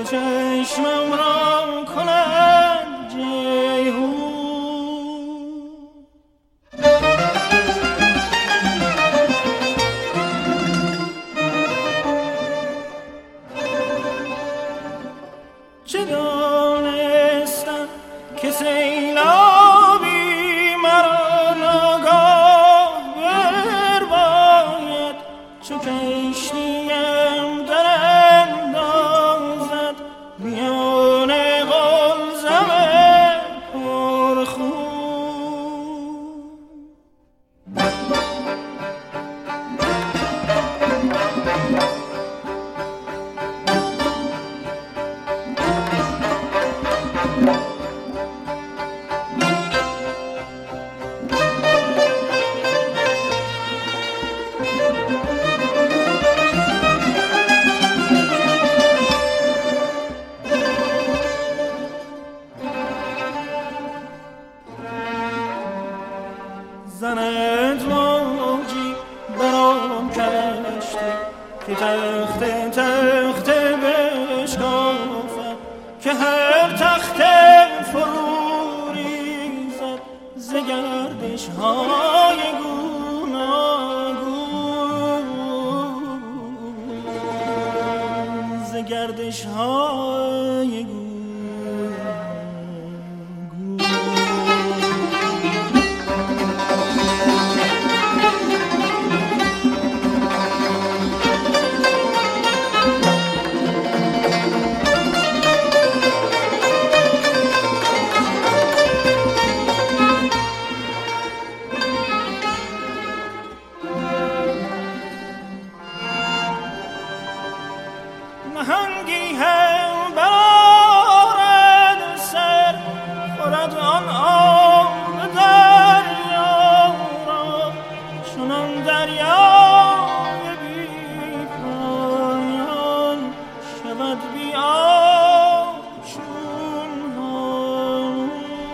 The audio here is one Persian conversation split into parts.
چشمم را کند جیهون. چه دانستم که سیلابی مرا ناگاه برباید، چو کشتیم در اندازد میان قلزم پرخون. زند موجی برام کشتی که تخته تخته بشکافد، که هر تخته فرو ریزد ز گردش های گوناگون، ز گردش های گوناگون. نهنگی هم برآرد سر، خورد آن آب دریا را، چنان دریای بی پایان شود بی آب چون هامون.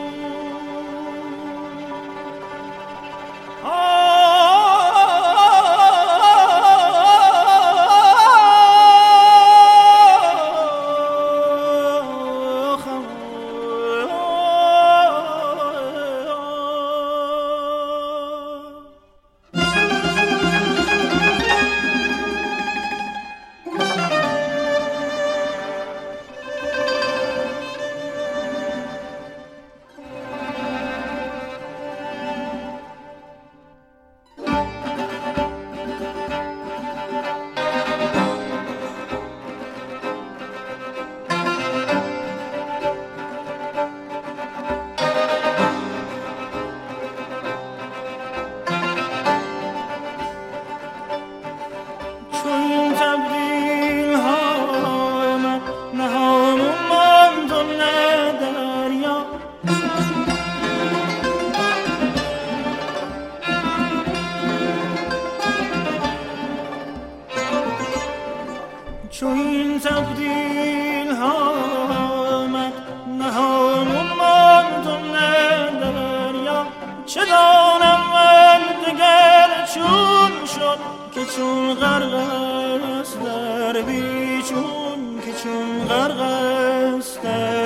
چون تبدیل ها من نهامون ماند و نه دریا، چون این تبدیل ها من نهامون ماند و نه دریا. چه دانم من دگر چون شد که چون غرق است در بیچون، که چون غرق است در